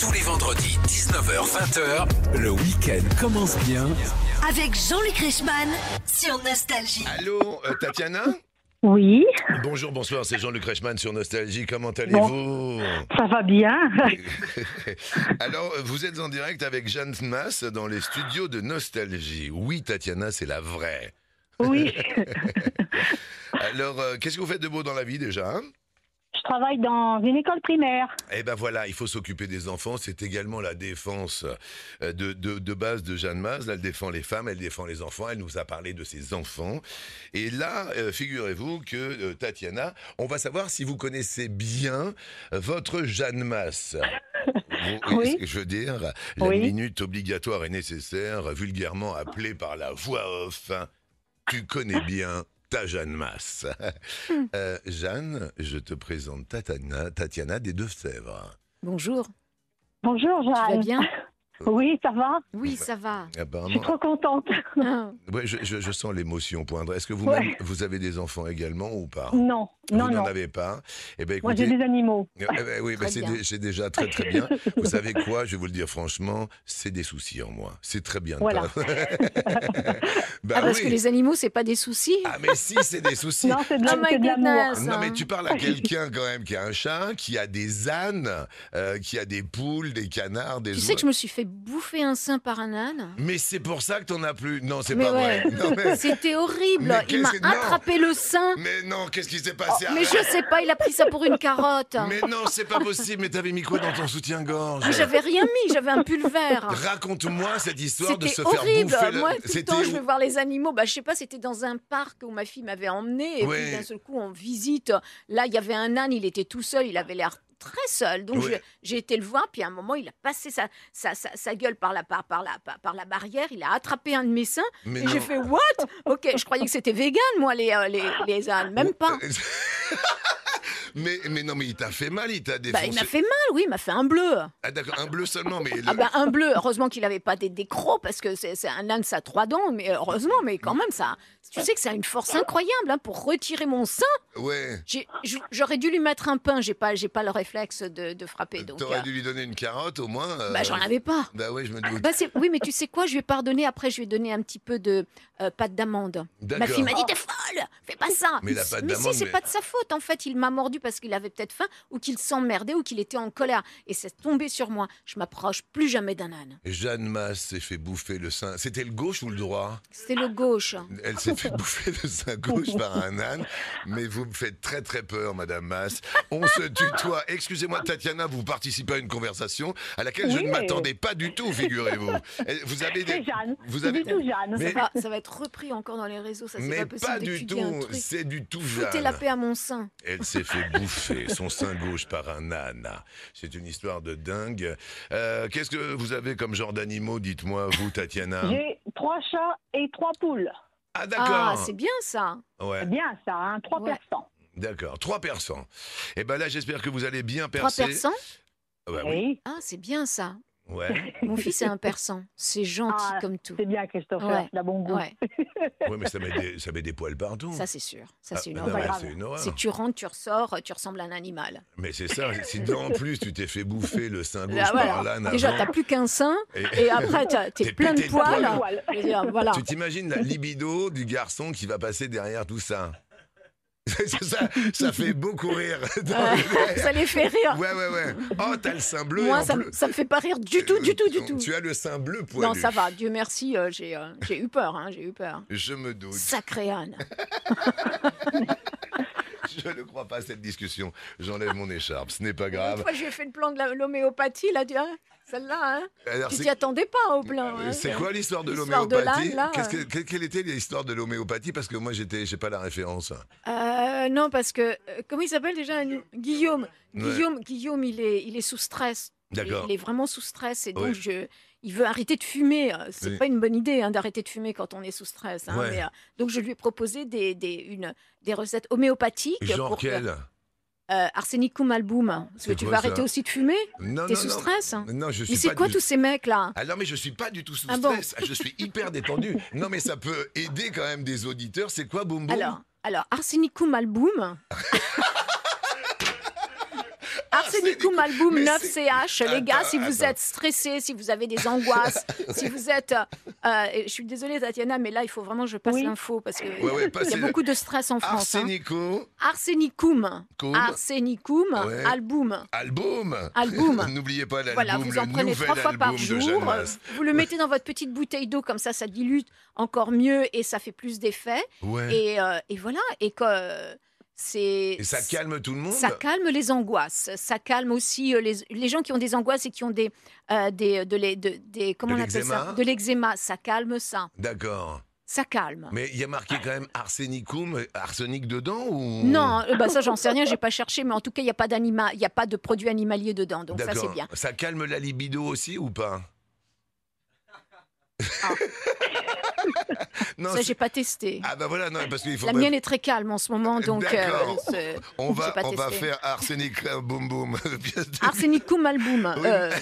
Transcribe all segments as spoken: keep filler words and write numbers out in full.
Tous les vendredis, dix-neuf heures vingt, le week-end commence bien avec Jean-Luc Reichmann sur Nostalgie. Allô, euh, Tatiana ? Oui, Bonjour, bonsoir, c'est Jean-Luc Reichmann sur Nostalgie. Comment allez-vous ? ça va bien. Alors, vous êtes en direct avec Jeanne Masse dans les studios de Nostalgie. Oui, Tatiana, c'est la vraie. Oui, Alors, euh, qu'est-ce que vous faites de beau dans la vie déjà ? je travaille dans une école primaire. Eh ben voilà, il faut s'occuper des enfants. C'est également la défense euh, de, de, de base de Jeanne Masse. Elle défend les femmes, elle défend les enfants. Elle nous a parlé de ses enfants. Et là, euh, figurez-vous que euh, Tatiana, on va savoir si vous connaissez bien euh, votre Jeanne Masse. Vous, Oui. Je veux dire, la Oui. minute obligatoire et nécessaire, vulgairement appelée par la voix off. Tu connais bien ta Jeanne Masse. Euh, Jeanne, je te présente Tatiana, Tatiana des Deux-Sèvres. Bonjour, Bonjour, tu vas Jeanne. bien? Oui, ça va. Oui, ça va. Je suis Apparemment, trop contente. Ah, ouais, je, je- je sens l'émotion poindre. Est-ce que vous, Ouais. vous avez des enfants également ou pas? Non, non, Vous n'en non. avez pas? Eh ben, Moi, j'ai écoutez, des animaux. Eh ben oui, ben Très c'est, bien. dé- c'est déjà très très bien. Vous savez quoi? Je vais vous le dire franchement, c'est des soucis en moi. C'est très bien. de Voilà. pas- Bah Ah, parce oui. que les animaux, c'est pas des soucis. Ah mais si, c'est des soucis. Non, c'est de, Oh la- my c'est de l'amour. goodness. Non mais tu parles à quelqu'un quand même qui a un chat, qui a des ânes, euh, qui a des poules, des canards, des Tu oies. sais que je me suis fait bouffer un sein par un âne? Mais c'est pour ça que t'en as plus. Non, c'est Mais pas ouais. vrai. Non, mais... C'était horrible. Mais Il m'a qu'est-ce que- non. attrapé le sein. mais non, qu'est-ce qui s'est Oh, passé? mais je sais pas, il a pris ça pour une carotte. Mais non, c'est pas possible. Mais t'avais mis quoi dans ton soutien-gorge? Ah, j'avais rien mis, j'avais un pulvère. Raconte-moi cette histoire de C'était se faire horrible. bouffer. le- Moi, tout le C'était temps, je où? vais voir les animaux. Bah, je sais pas, c'était dans un parc où ma fille m'avait emmené. Et Ouais. puis d'un seul coup, on visite. Là, il y avait un âne, il était tout seul, il avait l'air très seul. Donc Ouais. je- j'ai été le voir. Puis à un moment, il a passé sa, sa, sa, sa gueule par la, par, par, la, par, par la barrière. Il a attrapé un de mes seins. Mais et j'ai non. fait what? Ok, je croyais que c'était vegan, moi, les, euh, les, les ânes. Même pas. mais, mais non, mais il t'a fait mal, il t'a Bah, défoncé. il m'a fait mal, oui, il m'a fait un bleu. Ah d'accord, un bleu seulement, mais... le- Ah ben un bleu, heureusement qu'il n'avait pas des, des crocs, parce que c'est c'est un âne, ça a trois dents, mais heureusement, mais quand même, ça, tu sais que ça a une force incroyable hein, pour retirer mon sein. Ouais, J'ai- j'- J'aurais dû lui mettre un pain, j'ai pas, j'ai pas le réflexe de, de frapper, donc t'aurais euh, dû lui donner une carotte au moins. euh, bah, j'en avais pas. Bah ouais, je me doute. Bah, c'est- oui, mais tu sais quoi, je lui ai pardonné, après je lui ai donné un petit peu de euh, pâte d'amande. Ma D'accord. fille m'a dit, t'es folle, fais pas ça. Mais la pâte mais d'amande, si, c'est mais- pas de sa faute, en fait, il m'a mordu parce qu'il avait peut-être faim, ou qu'il s'emmerdait, ou qu'il était en colère, et c'est tombé sur moi. Je m'approche plus jamais d'un âne. Jeanne Masse s'est fait bouffer le sein. C'était le gauche ou le droit? C'était le gauche. Elle s'est fait bouffer le sein gauche par un âne. Mais vous me faites très très peur, Madame Masse. On se tutoie. Excusez-moi, Tatiana, vous participez à une conversation à laquelle je Oui, ne mais- m'attendais pas du tout, figurez-vous. Et Vous avez des... C'est Jeanne. Vous C'est avez... du tout Jeanne. Mais- Ça, va, ça va être repris encore dans les réseaux, ça c'est Mais pas possible pas du d'étudier un tout, truc. c'est du tout Foutez Jeanne. la paix à mon sein. Elle s'est fait bouffer son sein gauche par un âne. C'est une histoire de dingue. Euh, Qu'est-ce que vous avez comme genre d'animaux, dites-moi, vous, Tatiana? J'ai trois chats et trois poules. Ah Ah, d'accord. c'est bien ça. Ouais, C'est bien ça, hein, trois Ouais. personnes. d'accord. Trois personnes. Et ben là, j'espère que vous allez bien Trois percer. persans. Ah bah oui. Oui, Ah, c'est bien ça. Ouais. Mon fils est un persan. C'est gentil Ah, comme tout. c'est bien, Christopher, Ouais. il a bon goût. Ouais, Ouais, mais ça met des, ça met des poils partout. ça c'est sûr. Ça c'est une Ah, non, horreur. mais grave. c'est une horreur. Si tu rentres, tu ressors, tu ressembles à un animal. Mais c'est ça. Si en plus tu t'es fait bouffer le sein gauche Là, voilà. par l'âne Déjà, avant, t'as plus qu'un sein, et- et après, t'as- t'es T'es plein de pété de poils. poils. Je veux dire, voilà. tu t'imagines la libido du garçon qui va passer derrière tout ça. ça, ça fait beaucoup rire. Dans Euh, les- ça les fait rire. Ouais, ouais, ouais. Oh, t'as le sein bleu. et Moi, en ça, plus- me- ça me fait pas rire du tout, du tout, du tout. Tu as le sein bleu poilu. Non, ça va. Dieu merci, euh, j'ai euh, j'ai eu peur. Hein, j'ai eu peur. Je me doute. Sacré âne. Je ne crois pas à cette discussion. J'enlève mon écharpe. Ce n'est pas Une grave. fois, j'ai fait le plan de la- l'homéopathie, là, tu vois, celle-là, hein. Alors, Tu c'est- t'y attendais pas au plan. hein. C'est quoi l'histoire de L'histoire de l'homéopathie l'âne, là, Qu'est-ce que- que- Quelle était l'histoire de l'homéopathie? Parce que moi, j'étais, j'ai pas la référence. Euh, non, parce que, euh, comment il s'appelle déjà Guillaume. Ouais. Guillaume, Guillaume il, est, il est sous stress. Il est- D'accord. Il est vraiment sous stress et donc Ouais. je, il veut arrêter de fumer. Euh, C'est Oui. pas une bonne idée hein, d'arrêter de fumer quand on est sous stress. hein, Ouais. mais, euh, donc je lui ai proposé des, des, une, des recettes homéopathiques. Genre pour que- quelle euh, Arsénicum album. Parce que C'est tu quoi, veux ça arrêter aussi de fumer. Non, T'es non, sous non. stress. Non, je suis Mais c'est pas quoi du- tous ces mecs là? Ah non, mais je suis pas du tout sous Ah bon stress. Je suis hyper détendu. Non, mais ça peut aider quand même des auditeurs. C'est quoi, Boum Boum Alors, alors Arsénicum album. Arsenicum album Mais neuf c'est- C H, les gars, Attends, si vous attends. êtes stressés, si vous avez des angoisses, si vous êtes... euh, et je suis désolée, Tatiana, mais là, il faut vraiment que je passe Oui. l'info parce qu'il Ouais, ouais, y passez a le- beaucoup de stress en France. hein. Arsenico, Arsenicum. Cum. Arsenicum Ouais. album. album. Album. N'oubliez pas l'album, Voilà, vous en le prenez nouvel trois fois par album de jour. Jeanne euh, Masse. Vous le mettez dans votre petite bouteille d'eau, comme ça, ça dilute encore mieux et ça fait plus d'effet. Ouais. Et, euh, et voilà. Et que euh, c'est. Et ça calme tout le monde. Ça calme les angoisses. Ça calme aussi euh, les, les gens qui ont des angoisses et qui ont des, euh, des, de les- de- des comment De on appelle ça l'eczéma De l'eczéma. Ça calme ça. D'accord. Ça calme. Mais il y a marqué quand même arsenicum, arsenic dedans ou Non, euh, bah ça j'en sais rien, j'ai pas cherché, mais en tout cas il y a pas d'anima, il y a pas de produits animaliers dedans, donc ça D'accord. c'est bien. Ça calme la libido aussi ou pas Non, Ça c'est- j'ai pas testé. Ah bah voilà, non, parce qu'il faut. La pas- mienne est très calme en ce moment, donc euh, D'accord. c'est- On j'ai va, pas on va testé. faire arsenic euh, boum boum. Pièce de- Arsenicum album. Oui, euh,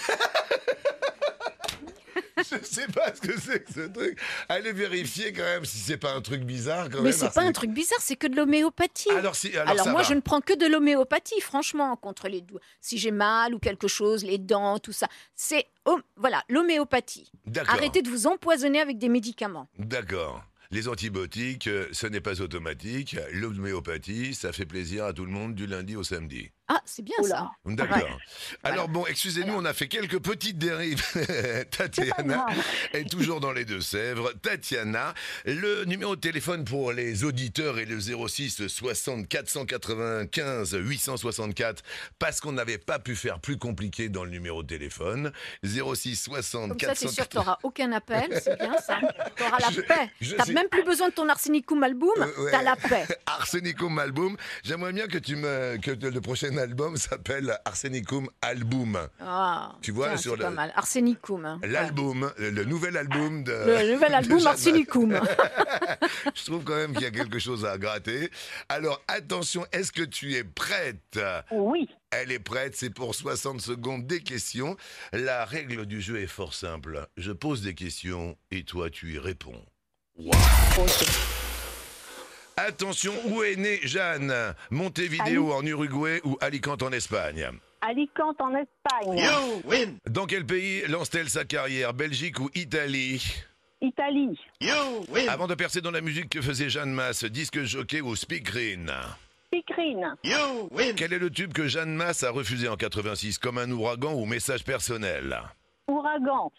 Je sais pas ce que c'est que ce truc. Allez vérifier quand même si c'est pas un truc bizarre quand mais même. c'est pas un arsenic. truc bizarre, c'est que de l'homéopathie. Alors si, alors, Alors ça moi, va. je ne prends que de l'homéopathie, franchement, contre les doigts. Si j'ai mal ou quelque chose, les dents, tout ça, c'est hom- voilà l'homéopathie. D'accord. Arrêtez de vous empoisonner avec des médicaments. D'accord. Les antibiotiques, euh, ce n'est pas automatique. L'homéopathie, ça fait plaisir à tout le monde du lundi au samedi. Ah, c'est bien Oula. ça. D'accord. Ouais. Alors bon, excusez-nous, on a fait quelques petites dérives. Tatiana grave. est toujours dans les Deux-Sèvres. Tatiana, le numéro de téléphone pour les auditeurs est le zéro six soixante quatre cent quatre-vingt-quinze huit cent soixante-quatre parce qu'on n'avait pas pu faire plus compliqué dans le numéro de téléphone. zéro six soixante Comme ça, quatre c'est cent sûr, tu n'auras aucun appel, c'est bien ça. Tu auras la Je- paix. je Tu n'as sais- même plus besoin de ton arsenicum album, Euh, ouais. tu as la paix. Arsenicum Album. J'aimerais bien que tu me que le prochain album s'appelle Arsenicum Album. Ah, Tu vois, tiens, sur c'est le- pas mal. Arsenicum. hein. L'album, le, le nouvel album de. Ouais. Le nouvel de album Jeanne Arsenicum. Je trouve quand même qu'il y a quelque chose à gratter. Alors attention, est-ce que tu es prête? Oui. Elle est prête, c'est pour soixante secondes des questions. La règle du jeu est fort simple. Je pose des questions et toi tu y réponds. Attention, où est née Jeanne? Montevideo en Uruguay ou Alicante en Espagne? Alicante en Espagne. Dans quel pays lance-t-elle sa carrière? Belgique ou Italie? Italie. Avant de percer dans la musique, que faisait Jeanne Masse? Disque jockey ou speakerine? Picrine. Quel est le tube que Jeanne Masse a refusé en quatre-vingt-six? Comme un ouragan ou message personnel? Ouragan.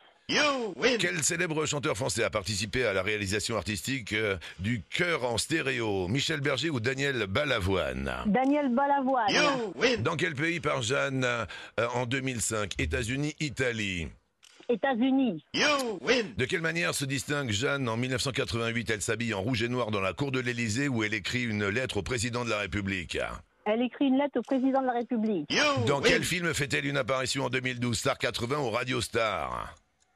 Quel célèbre chanteur français a participé à la réalisation artistique euh, du Chœur en stéréo? Michel Berger ou Daniel Balavoine? Daniel Balavoine. Dans quel pays part Jeanne euh, en deux mille cinq? États-Unis, Italie. États-Unis. De quelle manière se distingue Jeanne en mille neuf cent quatre-vingt-huit? Elle s'habille en rouge et noir dans la cour de l'Élysée où elle écrit une lettre au président de la République. Elle écrit une lettre au président de la République. Dans quel film fait-elle une apparition en deux mille douze? Star quatre-vingts ou Radio Star?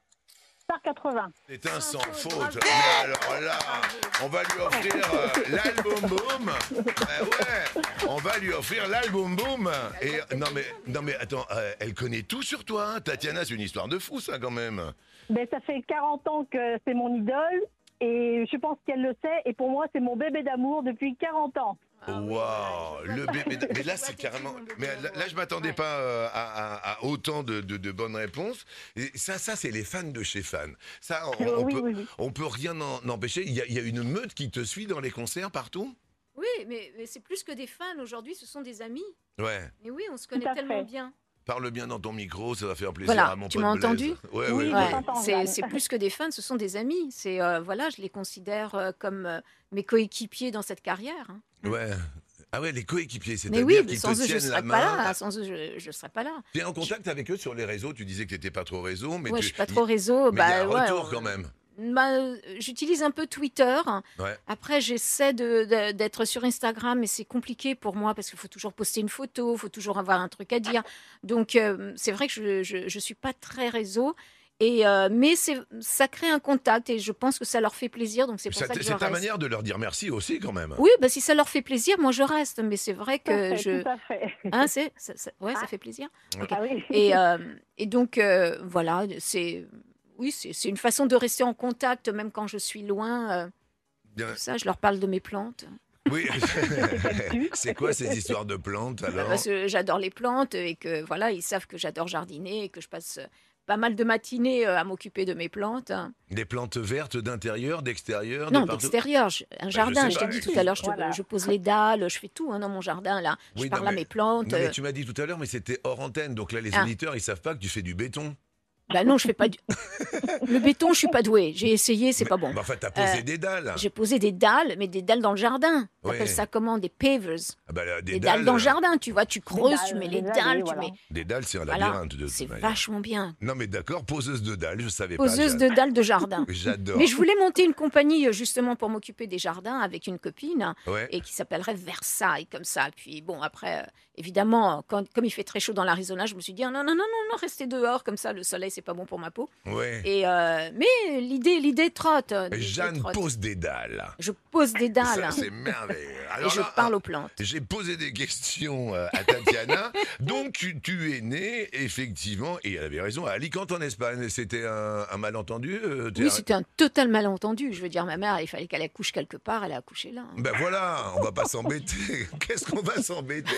Star quatre-vingts. C'est un sans faute, faute. bravo. Mais alors là, on va lui offrir euh, l'album boom. Eh ouais, on va lui offrir l'album boom. Et non mais non mais attends, euh, elle connaît tout sur toi, hein. Tatiana, c'est une histoire de fou ça quand même. Ben, ça fait quarante ans que c'est mon idole et je pense qu'elle le sait. Et pour moi, c'est mon bébé d'amour depuis quarante ans. Ah oui, Waouh, ouais, je le vois. bébé. Mais là, Je vois c'est tes carrément. films de Mais bébé là, d'amour. là, je m'attendais Ouais. pas euh, à, à- à autant de, de- de bonnes réponses. Et ça, ça, c'est les fans de chez fans. Ça, on, Euh, on oui, peut, oui, oui. on peut rien en empêcher. Il y, a, il y a une meute qui te suit dans les concerts partout. Oui, mais, mais c'est plus que des fans aujourd'hui, ce sont des amis. Ouais. Et oui, on se connaît à tellement fait. bien. Parle bien dans ton micro, ça va faire plaisir Voilà, à mon tu pote m'as Blaise. entendu Ouais, Oui, ouais, je ouais. Ouais, t'entends, c'est Jeanne. c'est plus que des fans, ce sont des amis. C'est euh, voilà, je les considère euh, comme euh, mes coéquipiers dans cette carrière. hein. Ouais. Ah ouais, les coéquipiers, Mais c'est-à-dire oui, mais qu'ils sans te eux, je tiennent la serais pas main. là. Sans eux, je ne serais pas là. Tu es en contact avec eux sur les réseaux, tu disais que tu n'étais pas trop réseau, mais Ouais, tu... je suis pas trop réseau. Mais il y a bah, un ouais, retour on- quand même. Bah, euh, j'utilise un peu Twitter. Ouais. Après, j'essaie de- de- d'être sur Instagram, mais c'est compliqué pour moi parce qu'il faut toujours poster une photo, il faut toujours avoir un truc à dire. Donc, euh, c'est vrai que je ne suis pas très réseau. Et, euh, mais c'est- ça crée un contact et je pense que ça leur fait plaisir. Donc, c'est pour Ça- ça, que je C'est ta reste. manière de leur dire merci aussi quand même. Oui, bah, si ça leur fait plaisir, moi je reste. Mais c'est vrai Tout à que fait, je. tout à fait. Hein, c'est, ça, ça- ouais, ça Ah. fait plaisir. Ah oui. Et, euh, et donc, euh, voilà, c'est. Oui, c'est c'est une façon de rester en contact, même quand je suis loin. euh, Bien. tout ça, je leur parle de mes plantes. Oui. calcul. C'est quoi ces histoires de plantes alors? Parce que j'adore les plantes et que voilà, ils savent que j'adore jardiner et que je passe euh, pas mal de matinées euh, à m'occuper de mes plantes. Des plantes vertes d'intérieur, d'extérieur, Non, de partout? d'extérieur, je- un jardin. sais Je, pas, t'ai dit écoute. tout à l'heure, je, te- Voilà. je pose les dalles, je fais tout hein, dans mon jardin là. Je Oui, non, parle à mais- mes plantes. Non mais euh, tu m'as dit tout à l'heure, mais c'était hors antenne, donc là les Ah. auditeurs ils savent pas que tu fais du béton. Bah non, je fais pas du. Le béton, je suis pas douée. J'ai essayé, c'est Mais- pas bon. mais enfin t'as posé Euh, des dalles. J'ai posé des dalles, mais des dalles dans le jardin. On Ouais. appelle ça comment? Des pavers. Ah bah, là, des, Des dalles, dans le jardin, tu vois, tu creuses, dalles, tu mets des les allées, dalles, tu voilà. mets. Des dalles, c'est un Voilà, labyrinthe de toute c'est manière. vachement bien. Non mais d'accord, poseuse de dalles, je savais Poseuse pas. de dalles de jardin. J'adore. Mais je voulais monter une compagnie euh, justement pour m'occuper des jardins avec une copine Ouais. et qui s'appellerait Versailles comme ça. Puis bon, après, euh, évidemment, quand, comme il fait très chaud dans l'Arizona, je me suis dit ah, non, non, non, non, non, restez dehors comme ça, le soleil, c'est pas bon pour ma peau. Ouais. Et euh, mais l'idée, l'idée trotte. euh, l'idée Jeanne trotte. pose des dalles. Je pose des dalles Ça c'est merveilleux. et Alors je là, parle aux plantes. j'ai posé des questions euh, à Tatiana. Donc, tu, tu es née, effectivement, et elle avait raison, à Alicante, en Espagne. C'était un, un malentendu euh, tu Oui, as- c'était un total malentendu. Je veux dire, ma mère, il fallait qu'elle accouche quelque part, elle a accouché là. hein. Ben voilà, on va pas s'embêter. Qu'est-ce qu'on va s'embêter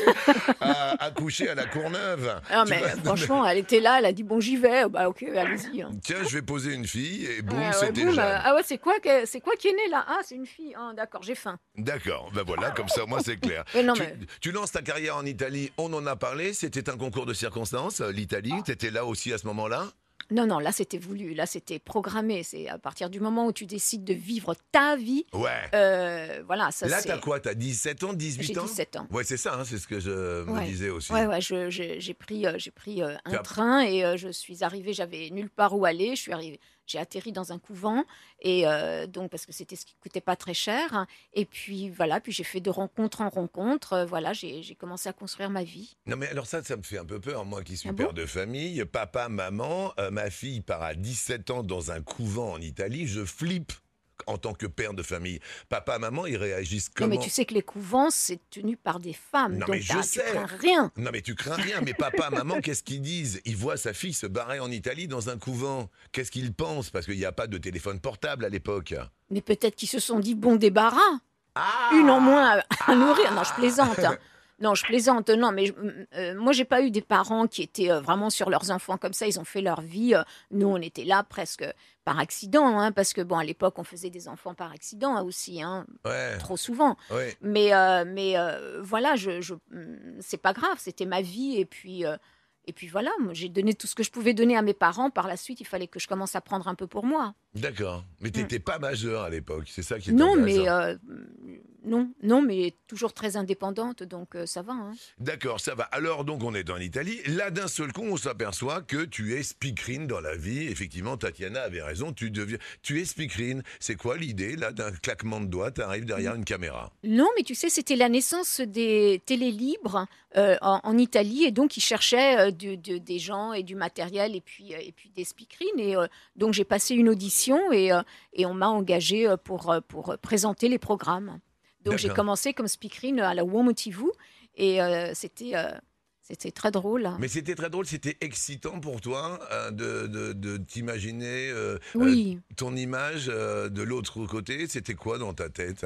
à accoucher à la Courneuve? Non, Tu mais vas- franchement, elle était là, elle a dit bon, j'y vais. Bah, ok, allez-y. hein. Tiens, je vais poser une fille, et boum, Ouais, ouais, c'était boum, Jeanne. euh, ah ouais, c'est quoi, que- c'est quoi qui est né là? Ah, c'est une fille. Ah, d'accord, j'ai faim. D'accord, ben voilà, comme ça, moi, c'est clair. Mais non, tu, mais- tu lances ta carrière en Italie, on en a parlé, c'était un concours de circonstances, euh, l'Italie, t'étais là aussi à ce moment-là? Non, non, là c'était voulu, là c'était programmé. C'est à partir du moment où tu décides de vivre ta vie. Ouais. euh, voilà, ça Là, c'est. t'as quoi? T'as dix-sept ans, dix-huit J'ai ans? dix-sept ans. Ouais, c'est ça, hein, c'est ce que je me Ouais. disais aussi. Ouais, ouais, je- je- j'ai pris, euh, j'ai pris euh, un Tu as- train et euh, je suis arrivée, j'avais nulle part où aller. Je suis arrivée, j'ai atterri dans un couvent et euh, donc parce que c'était ce qui coûtait pas très cher. Et puis voilà, puis j'ai fait de rencontre en rencontre. euh, voilà, j'ai j'ai commencé à construire ma vie. Non, mais alors ça, ça me fait un peu peur, moi qui suis Ah père bon de famille, papa, maman, euh, ma fille part à dix-sept ans dans un couvent en Italie, je flippe en tant que père de famille. Papa, maman, ils réagissent Non, comment? mais tu sais que les couvents c'est tenu par des femmes, Non, donc mais je t'as- tu sais. crains rien. Non mais tu crains rien, mais papa, maman, qu'est-ce qu'ils disent? Ils voient sa fille se barrer en Italie dans un couvent. Qu'est-ce qu'ils pensent? Parce qu'il n'y a pas de téléphone portable à l'époque. Mais peut-être qu'ils se sont dit bon débarras. Ah Une en moins à, à nourrir. Non, je plaisante. hein. Non, je plaisante. Non, mais je- euh, moi, j'ai pas eu des parents qui étaient euh, vraiment sur leurs enfants comme ça. Ils ont fait leur vie. euh, nous, on était là presque par accident, hein, parce que bon, à l'époque, on faisait des enfants par accident hein, aussi, hein, Ouais, trop souvent. ouais. Mais, euh, mais euh, voilà, je, je, hum, c'est pas grave. C'était ma vie et puis. euh, et puis voilà, moi, j'ai donné tout ce que je pouvais donner à mes parents. Par la suite, il fallait que je commence à prendre un peu pour moi. D'accord. Mais t'étais pas majeur à l'époque, c'est ça qui est Non, intéressant. mais euh, non, non, mais toujours très indépendante, donc euh, ça va. hein. D'accord, ça va. Alors donc on est en Italie. Là d'un seul coup on s'aperçoit que tu es speakerine dans la vie. Effectivement, Tatiana avait raison. Tu deviens, tu es speakerine. C'est quoi l'idée là d'un claquement de doigts, t'arrives derrière une caméra? Non, mais tu sais, c'était la naissance des télés libres euh, en, en Italie, et donc ils cherchaient euh, de- de- des gens et du matériel, et puis, euh, et puis des speakerines. Et euh, donc j'ai passé une audition, et, euh, et on m'a engagée euh, pour, euh, pour euh, présenter les programmes. Donc j'ai D'accord. commencé comme speakerine à la Womotivu, et euh, c'était euh, c'était très drôle. Mais c'était très drôle, c'était excitant pour toi euh, de, de, de t'imaginer euh, Oui. euh, ton image euh, de l'autre côté. C'était quoi dans ta tête?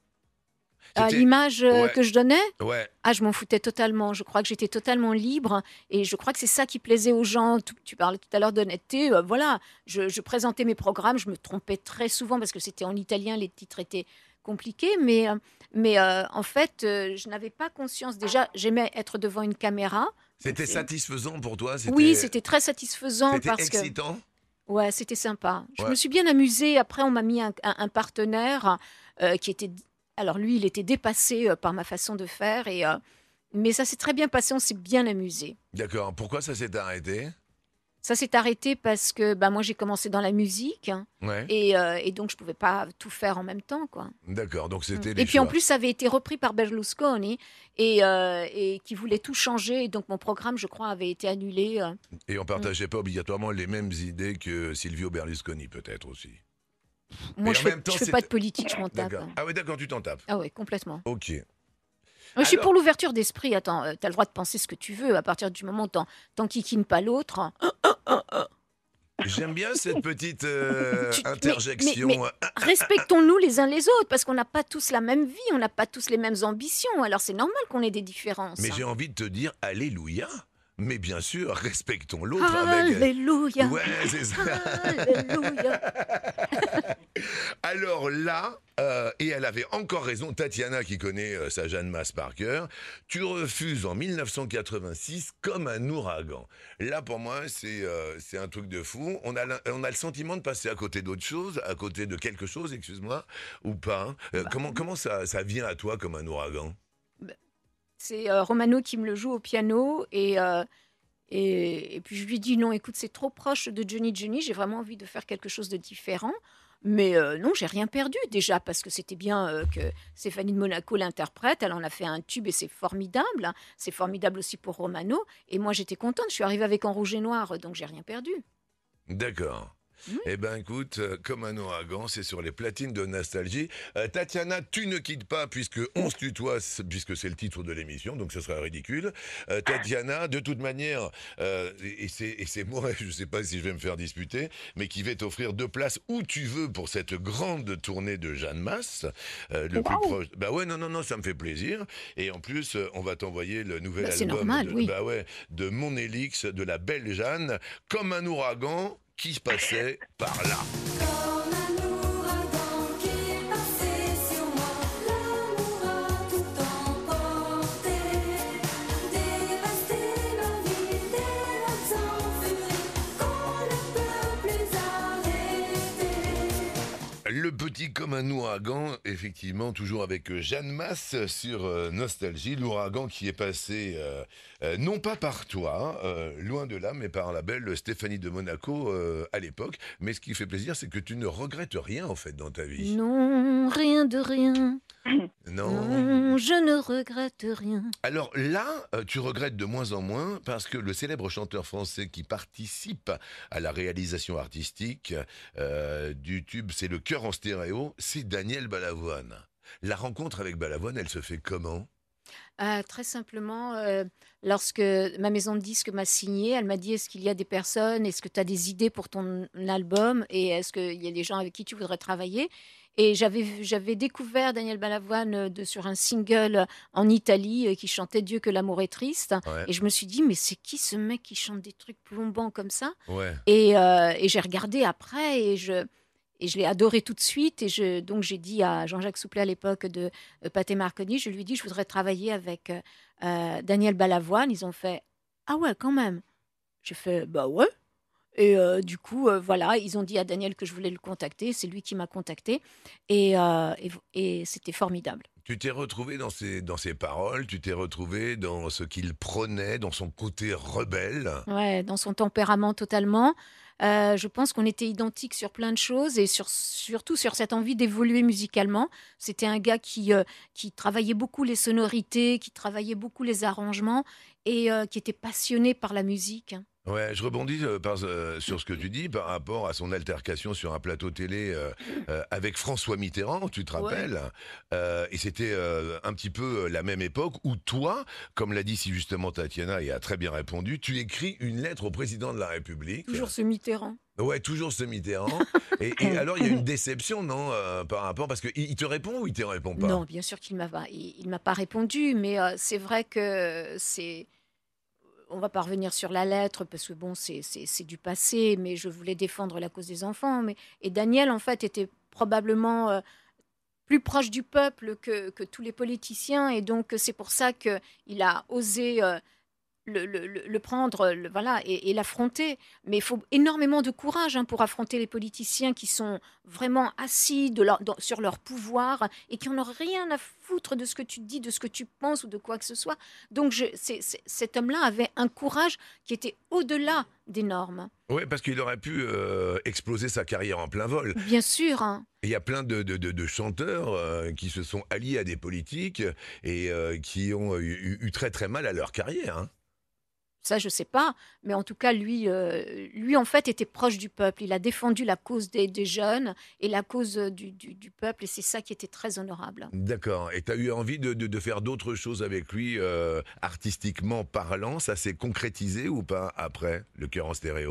À C'était- l'image euh, Ouais. que je donnais, Ouais, ah, je m'en foutais totalement. Je crois que j'étais totalement libre et je crois que c'est ça qui plaisait aux gens. Tu, tu parlais tout à l'heure d'honnêteté. euh, voilà, je, je présentais mes programmes. Je me trompais très souvent parce que c'était en italien, les titres étaient compliqués. Mais, euh, mais euh, en fait, euh, je n'avais pas conscience. Déjà, j'aimais être devant une caméra. c'était c'est- satisfaisant pour toi. Oui, c'était très satisfaisant c'était parce que. excitant. Ouais, c'était sympa. Je Ouais. me suis bien amusée. Après, on m'a mis un, un- un partenaire euh, qui était. Alors, lui, il était dépassé euh, par ma façon de faire. Et, euh, mais ça s'est très bien passé. On s'est bien amusé. D'accord. Pourquoi ça s'est arrêté? Ça s'est arrêté parce que bah, moi, j'ai commencé dans la musique. hein, Ouais. et, euh, et donc, je ne pouvais pas tout faire en même temps. Quoi. D'accord. Donc c'était. Et les puis, en choix. plus, ça avait été repris par Berlusconi et, euh, et qui voulait tout changer. Et donc, mon programme, je crois, avait été annulé. euh. Et on partageait pas obligatoirement les mêmes idées que Silvio Berlusconi, peut-être aussi. Moi, Et je en ne fais, même temps, je fais c'est- pas de politique, je m'en tape. D'accord. Ah ouais, d'accord, tu t'en tapes. Ah ouais, complètement. Ok. Moi, je suis Alors- pour l'ouverture d'esprit. Attends, tu as le droit de penser ce que tu veux à partir du moment où t'en t'enquiquines pas l'autre. J'aime bien cette petite euh, Tu- mais- interjection. mais- Respectons-nous les uns les autres, parce qu'on n'a pas tous la même vie, on n'a pas tous les mêmes ambitions, alors c'est normal qu'on ait des différences. Mais j'ai envie de te dire Alléluia. Mais bien sûr, respectons l'autre avec... Alléluia. Ouais, c'est ça. Alléluia. Alors là, euh, et elle avait encore raison, Tatiana qui connaît euh, sa Jeanne Masse par cœur, tu refuses en mille neuf cent quatre-vingt-six comme un ouragan. Là pour moi c'est euh, c'est un truc de fou. On a, l'in- on a le sentiment de passer à côté d'autre chose, à côté de quelque chose, excuse-moi, ou pas. Euh, Bah, comment comment ça, ça vient à toi comme un ouragan? C'est euh, Romano qui me le joue au piano et, euh, et, et puis je lui dis non, écoute, c'est trop proche de Johnny Johnny, j'ai vraiment envie de faire quelque chose de différent. Mais euh, non, j'ai rien perdu déjà parce que c'était bien euh, que Stéphanie de Monaco l'interprète, elle en a fait un tube et c'est formidable. Hein. C'est formidable aussi pour Romano et moi j'étais contente, je suis arrivée avec En rouge et noir, donc j'ai rien perdu. D'accord. Oui. Eh ben écoute, euh, comme un ouragan, c'est sur les platines de Nostalgie. Euh, Tatiana, tu ne quittes pas puisque on se tutoie, c- puisque c'est le titre de l'émission, donc ce serait ridicule. Euh, Tatiana, de toute manière, euh, et, et c'est, et c'est moi, je ne sais pas si je vais me faire disputer, mais qui vais t'offrir deux places où tu veux pour cette grande tournée de Jeanne Masse, euh, le plus Waouh. proche. Bah ouais, non, non, non, ça me fait plaisir. Et en plus, euh, on va t'envoyer le nouvel Bah, c'est album normal, de, oui. bah ouais, de Mon Élix, de la belle Jeanne, comme un ouragan qui se passait par là. Comme un ouragan qui passait sur moi, l'amour a tout emporté, dévasté ma vie, des lacs en furie, qu'on ne peut plus arrêter. Le petit comme un ouragan, effectivement, toujours avec euh, Jeanne Masse sur euh, Nostalgie, l'ouragan qui est passé, euh, euh, non pas par toi, euh, loin de là, mais par la belle Stéphanie de Monaco euh, à l'époque. Mais ce qui fait plaisir, c'est que tu ne regrettes rien, en fait, dans ta vie. Non, rien de rien. Non. Non, je ne regrette rien. Alors là, euh, tu regrettes de moins en moins parce que le célèbre chanteur français qui participe à la réalisation artistique euh, du tube C'est le cœur en stéréo, c'est Daniel Balavoine. La rencontre avec Balavoine, elle se fait comment? Euh, très simplement, euh, lorsque ma maison de disques m'a signé, elle m'a dit est-ce qu'il y a des personnes, est-ce que tu as des idées pour ton album et est-ce qu'il y a des gens avec qui tu voudrais travailler? Et j'avais, vu- j'avais découvert Daniel Balavoine euh, de, sur un single en Italie euh, qui chantait Dieu que l'amour est triste. Ouais. Et je me suis dit, mais c'est qui ce mec qui chante des trucs plombants comme ça? Ouais. Et, euh, et j'ai regardé après et je, et je l'ai adoré tout de suite. Et je, donc j'ai dit à Jean-Jacques Souplet à l'époque de euh, Pathé Marconi, je lui ai dit, je voudrais travailler avec euh, euh, Daniel Balavoine. Ils ont fait, ah ouais, quand même. J'ai fait, bah ouais. Et euh, du coup, euh, voilà, ils ont dit à Daniel que je voulais le contacter. C'est lui qui m'a contacté. Et, euh, et, et c'était formidable. Tu t'es retrouvé dans ses, dans ses paroles, tu t'es retrouvé dans ce qu'il prônait, dans son côté rebelle. Ouais, dans son tempérament totalement. Euh, je pense qu'on était identiques sur plein de choses et sur, surtout sur cette envie d'évoluer musicalement. C'était un gars qui, euh, qui travaillait beaucoup les sonorités, qui travaillait beaucoup les arrangements et euh, qui était passionné par la musique. Ouais, je rebondis euh, par, euh, sur ce que tu dis par rapport à son altercation sur un plateau télé euh, euh, avec François Mitterrand, tu te Ouais. rappelles? Euh, Et c'était euh, un petit peu la même époque où toi, comme l'a dit si justement Tatiana et a très bien répondu, tu écris une lettre au président de la République. Toujours ce Mitterrand. Ouais, toujours ce Mitterrand. et, et alors, il y a une déception, non, euh, par rapport, parce qu'il il te répond ou il te répond pas? Non, bien sûr qu'il m'a pas, il, il m'a pas répondu, mais euh, c'est vrai que c'est. On va pas revenir sur la lettre parce que bon, c'est, c'est, c'est du passé, mais je voulais défendre la cause des enfants. Mais... Et Daniel, en fait, était probablement euh, plus proche du peuple que, que tous les politiciens. Et donc, c'est pour ça qu'il a osé euh, le, le- le- le prendre le- voilà, et, et l'affronter. Mais il faut énormément de courage hein, pour affronter les politiciens qui sont vraiment assis de leur- dans- sur leur pouvoir et qui n'en ont rien à foutre de ce que tu dis, de ce que tu penses ou de quoi que ce soit. Donc, je, c'est- c'est- cet homme-là avait un courage qui était au-delà des normes. Ouais, parce qu'il aurait pu euh, exploser sa carrière en plein vol. Bien sûr. Hein. Il y a plein de, de- de- de chanteurs euh, qui se sont alliés à des politiques et euh, qui ont eu, eu très très mal à leur carrière. Hein. Ça, je sais pas, mais en tout cas, lui, euh, lui en fait, était proche du peuple. Il a défendu la cause des, des jeunes et la cause euh, du, du- du peuple, et c'est ça qui était très honorable. D'accord. Et tu as eu envie de, de- de faire d'autres choses avec lui, euh, artistiquement parlant. Ça s'est concrétisé ou pas après, le cœur en stéréo?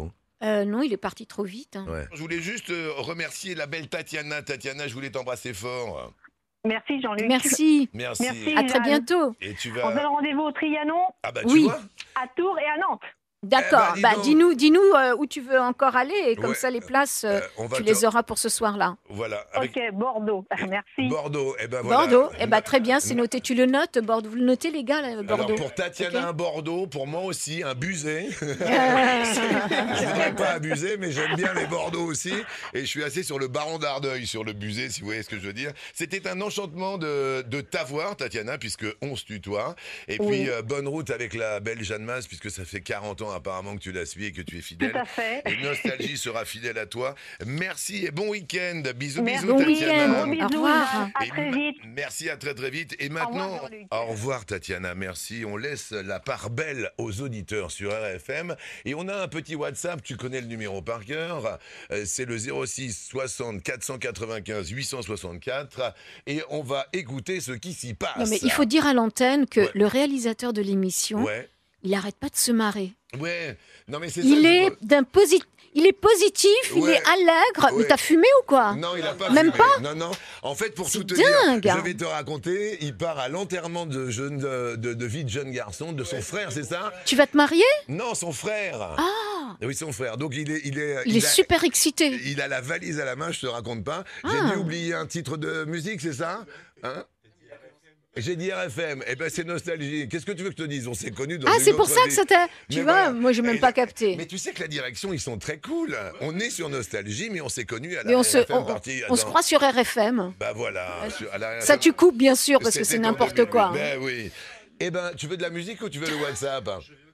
Euh, non, il est parti trop vite. hein. Ouais. Je voulais juste euh, remercier la belle Tatiana. Tatiana, je voulais t'embrasser fort. Merci Jean-Luc. Merci. Merci. Merci. À très Jeanne. bientôt. Et tu On se donne vas... rendez-vous au Trianon, Ah bah Oui. tu vois à Tours et à Nantes. D'accord. Eh ben, dis bah, donc. dis-nous, dis-nous euh, où tu veux encore aller et comme Ouais. ça les places, euh, Euh, on va tu te- les auras pour ce soir-là. Voilà. Avec Ok, Bordeaux. Merci. Bordeaux. Et ben voilà. Bordeaux. Eh ben très bien, c'est noté. Tu le notes, Bordeaux. Vous le notez les gars, là, Bordeaux. Alors pour Tatiana, Ok. un Bordeaux, pour moi aussi, un Buzet. Euh, Je voudrais pas abuser, mais j'aime bien les Bordeaux aussi. Et je suis assez sur le Baron d'Ardeuil, sur le Buzet, si vous voyez ce que je veux dire. C'était un enchantement de, de t'avoir, Tatiana, puisque on se tutoie. Et puis, Oui. euh, bonne route avec la belle Jeanne Mas, puisque ça fait quarante ans apparemment que tu la suis et que tu es Tout fidèle. à fait. Et Nostalgie sera fidèle à toi. Merci et bon week-end. Bisous, Merci. bisous, Bon Tatiana. week-end. Gros bisous. Au revoir. Jeanne. À Et très ma- vite. Merci, à très très vite. Et revoir, maintenant, Jean-Luc. au revoir Tatiana, merci. On laisse la part belle aux auditeurs sur R F M. Et on a un petit WhatsApp, tu connais le numéro par cœur. Euh, C'est le zéro six soixante quatre cent quatre-vingt-quinze huit cent soixante-quatre. Et on va écouter ce qui s'y passe. non, mais il faut dire à l'antenne que Ouais. le réalisateur de l'émission, Ouais, il n'arrête pas de se marrer. ouais. Non mais c'est ça. Il je est pense. d'un posi- il est positif, il Ouais. est allègre. Ouais. Mais t'as fumé ou quoi? Non, il a pas Même fumé. pas. Non, non. En fait, pour C'est tout te dingue. dire, je vais te raconter, il part à l'enterrement de, jeune, de, de, de vie de jeune garçon, de son frère, c'est ça? Tu vas te marier? Non, son frère. Ah, Oui, son frère. Donc il est, il est, il est a- super excité. Il a la valise à la main, je te raconte pas. J'ai Ah. dû oublier un titre de musique, c'est ça? Hein? J'ai dit R F M. Eh ben c'est Nostalgie. Qu'est-ce que tu veux que je te dise? On s'est connus dans Ah, une c'est pour autre ça que vie. c'était. Tu Mais vois, voilà. moi, j'ai même Et pas là- capté. Mais tu sais que la direction, ils sont très cool. On est sur Nostalgie, mais on s'est connus à la Mais on se, R F M on, partie. on se dans- croit sur R F M. Bah voilà. sur- à la R F M. Ça, tu coupes, bien sûr, parce que C'était c'est en n'importe deux mille huit. quoi. hein. Ben oui. Eh ben, tu veux de la musique ou tu veux le WhatsApp?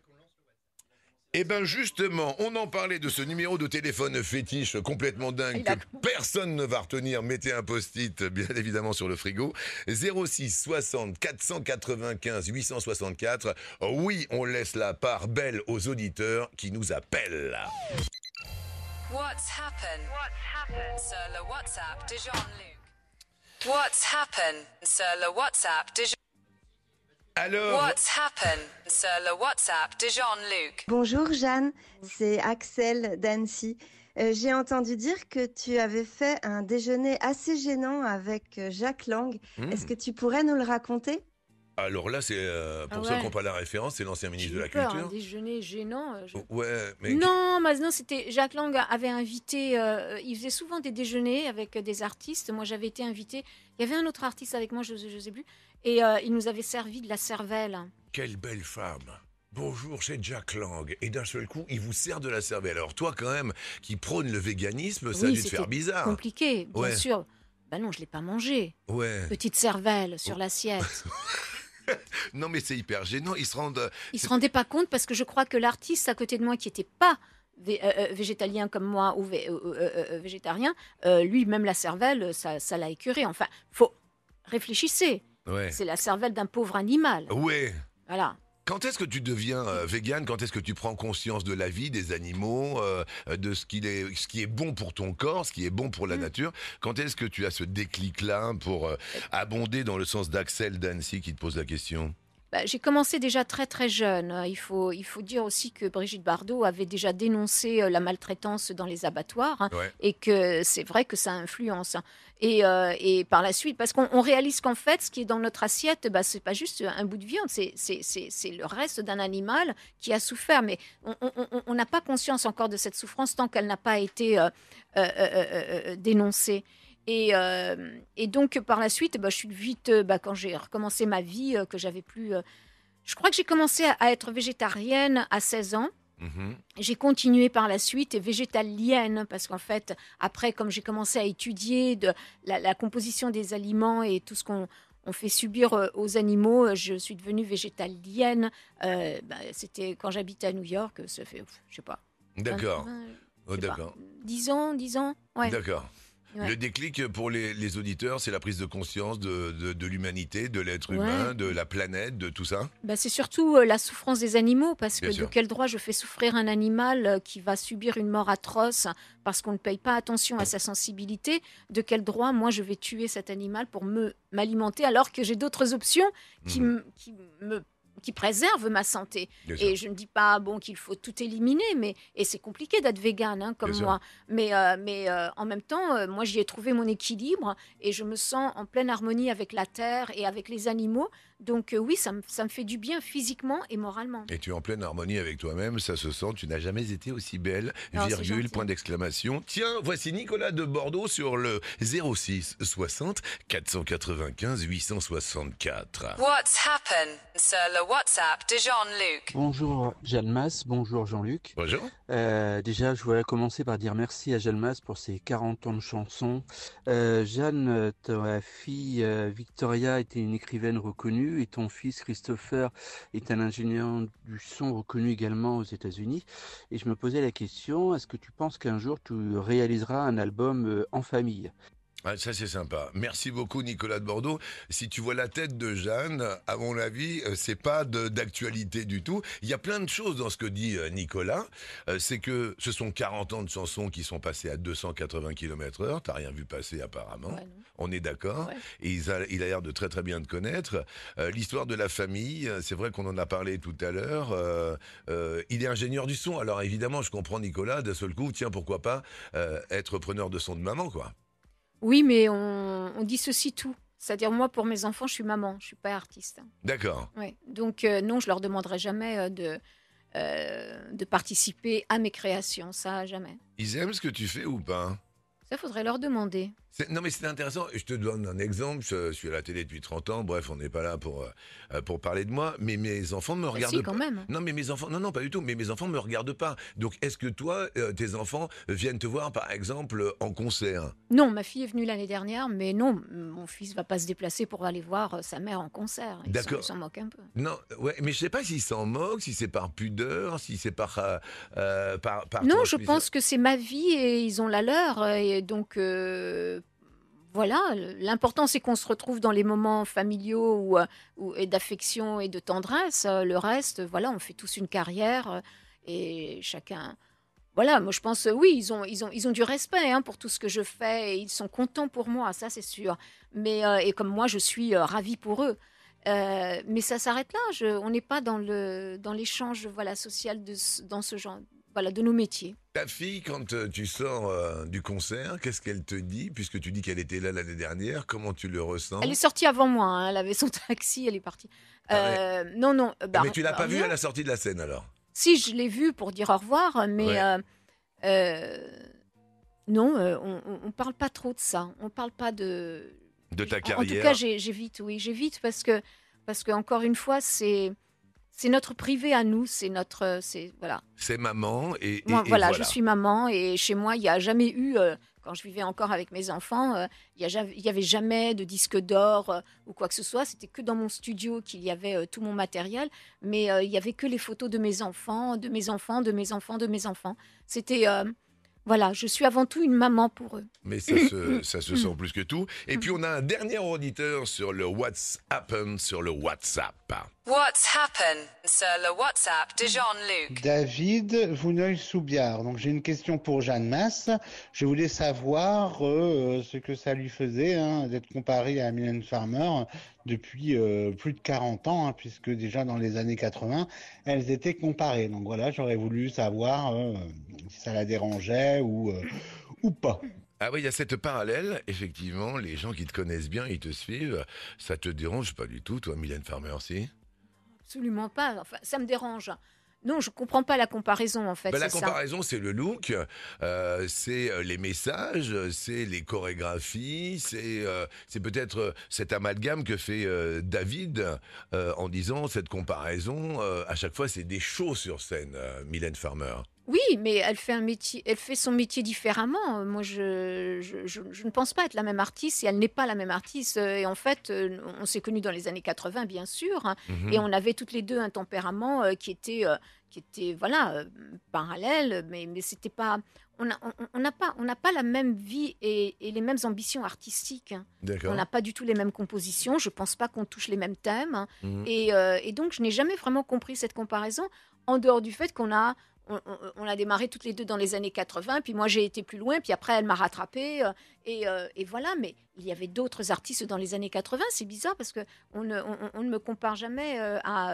Eh ben justement, on en parlait de ce numéro de téléphone fétiche complètement dingue Il a- que personne ne va retenir. Mettez un post-it bien évidemment sur le frigo. zéro six soixante quatre cent quatre-vingt-quinze huit cent soixante-quatre. Oui, on laisse la part belle aux auditeurs qui nous appellent. What's happened? What's happened? Sur le WhatsApp de Jean-Luc. What's happened? Sur le WhatsApp de Jean- Alors, What's happened? Sur le WhatsApp de Jean-Luc. Bonjour Jeanne, c'est Axel d'Annecy. Euh, j'ai entendu dire que tu avais fait un déjeuner assez gênant avec euh, Jacques Lang. Hmm. Est-ce que tu pourrais nous le raconter? alors là, c'est euh, pour Ah ceux ouais. qui n'ont pas la référence, c'est l'ancien J'ai ministre de eu la peur, un Culture. déjeuner gênant. euh, je- Ouais, mais Non, mais non, c'était Jacques Lang avait invité. euh, il faisait souvent des déjeuners avec euh, des artistes. Moi, j'avais été invitée. Il y avait un autre artiste avec moi, je ne sais plus, et euh, il nous avait servi de la cervelle. quelle belle femme. Bonjour, c'est Jack Lang. Et d'un seul coup, il vous sert de la cervelle. Alors toi, quand même, qui prône le véganisme, ça a Oui, dû te c'était faire bizarre. Compliqué, bien Ouais. sûr. Ben non, je l'ai pas mangé. Ouais. Petite cervelle sur l'assiette. Non, mais c'est hyper gênant. Ils se rendent... Il se rendait pas compte parce que je crois que l'artiste à côté de moi qui était pas vé- euh, euh, végétalien comme moi ou vé- euh, euh, euh, végétarien, euh, lui même la cervelle, ça, ça l'a écœuré. Enfin, faut réfléchissez. Ouais. C'est la cervelle d'un pauvre animal. Ouais. Voilà. Quand est-ce que tu deviens euh, vegan? Quand est-ce que tu prends conscience de la vie des animaux, euh, de ce, qu'il est, ce qui est bon pour ton corps, ce qui est bon pour la Mm. nature? Quand est-ce que tu as ce déclic-là pour euh, abonder dans le sens d'Axel d'Annecy qui te pose la question? Bah, j'ai commencé déjà très très jeune. Il faut, il faut dire aussi que Brigitte Bardot avait déjà dénoncé euh, la maltraitance dans les abattoirs hein, Ouais. et que c'est vrai que ça influence. hein. Et, euh, et par la suite, parce qu'on on réalise qu'en fait, ce qui est dans notre assiette, bah, c'est pas juste un bout de viande, c'est, c'est, c'est, c'est le reste d'un animal qui a souffert. Mais on on- on- on n'a pas conscience encore de cette souffrance tant qu'elle n'a pas été euh, euh, euh, euh, euh, dénoncée. Et, euh, et donc, par la suite, bah, je suis vite, euh, bah, quand j'ai recommencé ma vie, euh, que j'avais plus. euh, je crois que j'ai commencé à, à être végétarienne à seize ans. Mhm. J'ai continué par la suite et végétalienne parce qu'en fait, après, comme j'ai commencé à étudier de la, la composition des aliments et tout ce qu'on on fait subir euh, aux animaux, euh, je suis devenue végétalienne. Euh, bah, c'était quand j'habitais à New York, ça fait, pff, je sais pas. D'accord. vingt, Oh, je sais pas, d'accord. dix ans, dix ans. Ouais. D'accord. Ouais. Le déclic pour les, les auditeurs, c'est la prise de conscience de, de, de l'humanité, de l'être Ouais. humain, de la planète, de tout ça. Bah, c'est surtout euh, la souffrance des animaux, parce que Bien de sûr. quel droit je fais souffrir un animal euh, qui va subir une mort atroce parce qu'on ne paye pas attention à sa sensibilité? De quel droit, moi, je vais tuer cet animal pour me m'alimenter alors que j'ai d'autres options qui, Mhm. m- qui me qui préserve ma santé. Bien sûr. Et je ne dis pas bon qu'il faut tout éliminer, mais et c'est compliqué d'être végane hein, comme Bien sûr. moi. Mais euh, mais euh, en même temps, euh, moi j'y ai trouvé mon équilibre et je me sens en pleine harmonie avec la terre et avec les animaux. Donc euh, oui, ça me ça me fait du bien physiquement et moralement. Et tu es en pleine harmonie avec toi-même, ça se sent, tu n'as jamais été aussi belle, Non, c'est virgule, gentil. point d'exclamation. Tiens, voici Nicolas de Bordeaux sur le zéro six soixante quatre cent quatre-vingt-quinze huit cent soixante-quatre. What's happened sur le WhatsApp de Jean-Luc? Bonjour Jalmas, bonjour Jean-Luc. Bonjour. Euh, déjà, je voudrais commencer par dire merci à Jalmas pour ses quarante ans de chansons. Euh, Jeanne, euh, ta fille euh, Victoria était une écrivaine reconnue et ton fils Christopher est un ingénieur du son reconnu également aux États-Unis. Et je me posais la question, est-ce que tu penses qu'un jour tu réaliseras un album euh, en famille ? Ah, ça c'est sympa. Merci beaucoup Nicolas de Bordeaux. Si tu vois la tête de Jeanne, à mon avis, euh, c'est pas de- d'actualité du tout. Il y a plein de choses dans ce que dit euh, Nicolas. Euh, c'est que ce sont quarante ans de chansons qui sont passées à deux cent quatre-vingts kilomètres heure. T'as rien vu passer apparemment. Ouais, non. On est d'accord. Ouais. Et il a, il a l'air de très très bien te connaître. Euh, L'histoire de la famille, euh, c'est vrai qu'on en a parlé tout à l'heure. Euh, euh, il est ingénieur du son. Alors évidemment, je comprends Nicolas. D'un seul coup, tiens, pourquoi pas euh, être preneur de son de maman, quoi. Oui, mais on, on dissocie tout. C'est-à-dire moi, pour mes enfants, je suis maman, je suis pas artiste. D'accord. Ouais. Donc euh, non, je leur demanderai jamais euh, de euh, de participer à mes créations, ça jamais. Ils aiment ce que tu fais ou pas? Ça faudrait leur demander. C'est- Non mais c'est intéressant, je te donne un exemple, je, je suis à la télé depuis trente ans, bref on n'est pas là pour, euh, pour parler de moi, mais mes enfants ne me Bah regardent si, pas. quand même. Non mais mes enfants, non non pas du tout, mais mes enfants ne me regardent pas. Donc est-ce que toi, euh, tes enfants viennent te voir par exemple en concert? Non, ma fille est venue l'année dernière, mais non, mon fils va pas se déplacer pour aller voir euh, sa mère en concert. Ils s'en- D'accord. ils s'en moquent un peu. Non, ouais, mais je sais pas s'ils s'en moquent, si c'est par pudeur, si c'est par, euh, euh, par, par Non, je transmission. pense que c'est ma vie et ils ont la leur. euh, Et donc, euh, voilà, l'important c'est qu'on se retrouve dans les moments familiaux ou, euh, ou- et d'affection et de tendresse. Euh, Le reste, voilà, on fait tous une carrière euh, et chacun. Voilà, moi je pense, euh, oui, ils ont, ils ont, ils ont du respect hein, pour tout ce que je fais et ils sont contents pour moi, ça c'est sûr. Mais, euh, et comme moi, je suis euh, ravie pour eux. Euh, mais ça s'arrête là, je- on n'est pas dans le dans l'échange voilà, social de, ce- dans ce genre voilà, de nos métiers. Ta fille, quand euh, tu sors euh, du concert, qu'est-ce qu'elle te dit, puisque tu dis qu'elle était là l'année dernière, comment tu le ressens? Elle est sortie avant moi, hein, elle avait son taxi, elle est partie. Ah ouais. Euh, non, non. euh, bah, Mais tu l'as pas vue rien. à la sortie de la scène alors? Si, je l'ai vue pour dire au revoir, mais Ouais. euh, euh, non, euh, on, on, on parle pas trop de ça. On parle pas de. De ta En- carrière? En tout cas, j'ai- j'évite, oui, j'évite parce que, parce que encore une fois, c'est, c'est notre privé à nous, c'est notre, c'est voilà. C'est maman et, et- Moi, et voilà, voilà. je suis maman et chez moi, il n'y a jamais eu, euh, quand je vivais encore avec mes enfants, euh, il n'y avait jamais de disque d'or euh, ou quoi que ce soit. C'était que dans mon studio qu'il y avait euh, tout mon matériel, mais euh, il n'y avait que les photos de mes enfants, de mes enfants, de mes enfants, de mes enfants. C'était, euh, voilà, je suis avant tout une maman pour eux. Mais ça se, ça se sent plus que tout. Et puis on a un dernier auditeur sur le WhatsApp, sur le WhatsApp. What's happened sur le WhatsApp de Jean-Luc? David Vouneuil-Soubiard. Donc j'ai une question pour Jeanne Masse. Je voulais savoir euh, ce que ça lui faisait hein, d'être comparée à Mylène Farmer depuis euh, plus de quarante ans, hein, puisque déjà dans les années quatre-vingts, elles étaient comparées. Donc voilà, j'aurais voulu savoir euh, si ça la dérangeait ou, euh, ou pas. Ah oui, il y a cette parallèle, effectivement, les gens qui te connaissent bien, ils te suivent, ça te dérange pas du tout, toi, Mylène Farmer, si? Absolument pas. Enfin, ça me dérange. Non, je comprends pas la comparaison en fait. Ben, la c'est ça. comparaison, c'est le look, euh, c'est euh, les messages, c'est les chorégraphies, c'est euh, c'est peut-être euh, cet amalgame que fait euh, David euh, en disant cette comparaison. euh, à chaque fois, c'est des shows sur scène, euh, Mylène Farmer. Oui, mais elle fait un métier, elle fait son métier différemment. Moi, je, je, je- je ne pense pas être la même artiste et elle n'est pas la même artiste. Et en fait, euh, on s'est connus dans les années quatre-vingts, bien sûr, hein, Mhm. et on avait toutes les deux un tempérament euh, qui était, euh, qui était, voilà, euh, parallèle, mais mais c'était pas, on n'a on, on n'a pas, on n'a pas la même vie et, et les mêmes ambitions artistiques. hein. D'accord. On n'a pas du tout les mêmes compositions. Je pense pas qu'on touche les mêmes thèmes. hein. Mhm. Et, euh, et donc, je n'ai jamais vraiment compris cette comparaison, en dehors du fait qu'on a, on, on- on a démarré toutes les deux dans les années quatre-vingts, puis moi j'ai été plus loin, puis après elle m'a rattrapée, euh, et, euh, et voilà. Mais il y avait d'autres artistes dans les années quatre-vingts. C'est bizarre parce que on ne, on- on ne me compare jamais euh, à,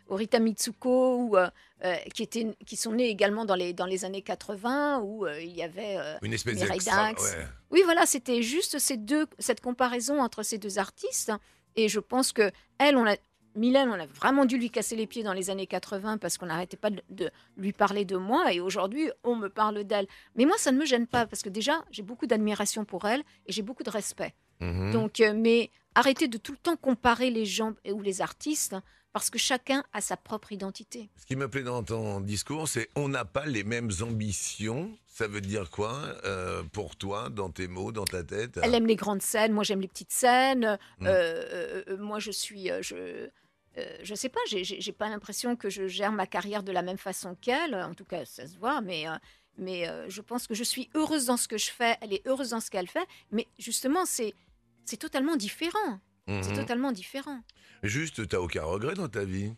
aux Rita Mitsuko, ou, euh, euh, qui, étaient, qui sont nés également dans les, dans les années quatre-vingts, où euh, il y avait euh, Une espèce Mireille d'extra. Dax. Ouais. Oui, voilà, c'était juste ces deux, cette comparaison entre ces deux artistes. Et je pense que elle, on a, Mylène, on a vraiment dû lui casser les pieds dans les années quatre-vingts parce qu'on n'arrêtait pas de, de lui parler de moi. Et aujourd'hui, on me parle d'elle. Mais moi, ça ne me gêne pas parce que déjà, j'ai beaucoup d'admiration pour elle et j'ai beaucoup de respect. Mhm. Donc, euh, mais arrêtez de tout le temps comparer les gens ou les artistes parce que chacun a sa propre identité. Ce qui me plaît dans ton discours, c'est on n'a pas les mêmes ambitions. Ça veut dire quoi euh, pour toi, dans tes mots, dans ta tête? Elle aime les grandes scènes, moi j'aime les petites scènes. Mm. Euh, euh, euh, moi je suis, euh, je, euh, je sais pas, j'ai- j'ai j'ai pas l'impression que je gère ma carrière de la même façon qu'elle. En tout cas, ça se voit, mais. euh, mais euh, je pense que je suis heureuse dans ce que je fais, elle est heureuse dans ce qu'elle fait, mais justement, c'est c'est totalement différent. C'est Mhm. totalement différent. Juste, t'as aucun regret dans ta vie?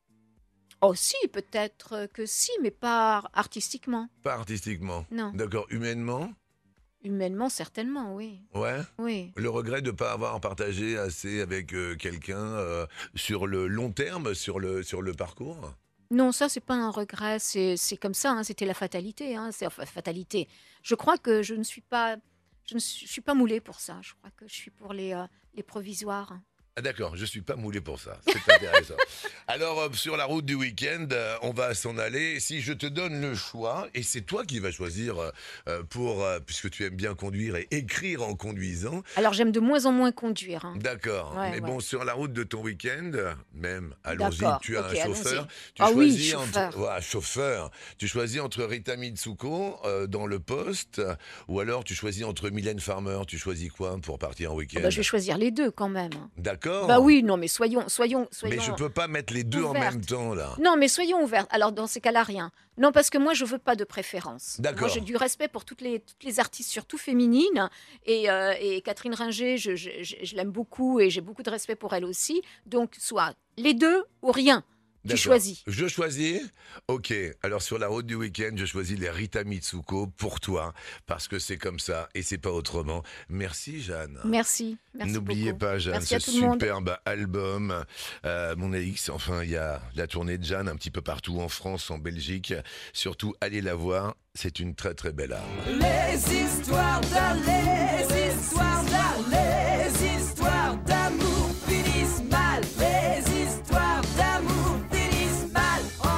Oh si, peut-être que si, mais pas artistiquement. Pas artistiquement. Non. D'accord. Humainement? Humainement, certainement, oui. Ouais. Oui. Le regret de ne pas avoir partagé assez avec euh, quelqu'un euh, sur le long terme, sur le, sur le parcours? Non, ça, c'est pas un regret, c'est c'est comme ça, hein, c'était la fatalité. Hein, c'est enfin, fatalité. Je crois que je ne suis pas, je ne suis, je suis pas moulée pour ça. Je crois que je suis pour les, euh, les provisoires. Ah d'accord, je suis pas moulé pour ça. C'est intéressant. Alors, euh, sur la route du week-end, euh, on va s'en aller. Si je te donne le choix, et c'est toi qui vas choisir euh, euh, pour, euh, puisque tu aimes bien conduire et écrire en conduisant. Alors, j'aime de moins en moins conduire. hein. D'accord. Ouais, Mais ouais. bon, sur la route de ton week-end, même, allons-y, D'accord, tu as ok, un chauffeur. allons-y. Tu Ah oui, choisis chauffeur. Entre, voilà, chauffeur. Tu choisis entre Rita Mitsuko euh, dans le poste, ou alors tu choisis entre Mylène Farmer. Tu choisis quoi pour partir en Ah week-end? bah, je vais choisir les deux quand même. D'accord. Bah oui, non, mais soyons, soyons, soyons. Mais je peux pas mettre les deux en ouvertes. même temps, là. Non, mais soyons ouverts. Alors, dans ces cas-là, rien. Non, parce que moi, je veux pas de préférence. D'accord. Moi, j'ai du respect pour toutes les, toutes les artistes, surtout féminines. Et, euh, et Catherine Ringer, je, je, je, je l'aime beaucoup et j'ai beaucoup de respect pour elle aussi. Donc, soit les deux ou rien. Tu D'accord. choisis. Je choisis. Ok. Alors sur la route du week-end, je choisis les Rita Mitsuko pour toi parce que c'est comme ça et c'est pas autrement. Merci Jeanne. Merci. Merci N'oubliez beaucoup. pas Jeanne, Merci à ce tout le monde. superbe album euh, Mon A X. Enfin, il y a la tournée de Jeanne un petit peu partout en France, en Belgique. Surtout, allez la voir. C'est une très très belle âme. Les histoires d'aller, les histoires d'aller, les histoires d'amour finissent mal. Les histoires d'amour finissent mal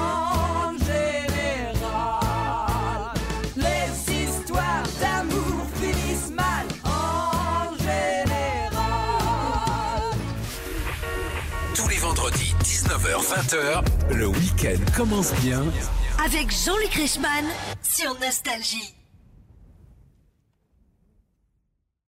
en général. Les histoires d'amour finissent mal en général. Tous les vendredis, dix-neuf heures vingt, le week-end commence bien. Avec Jean-Luc Reichmann sur Nostalgie.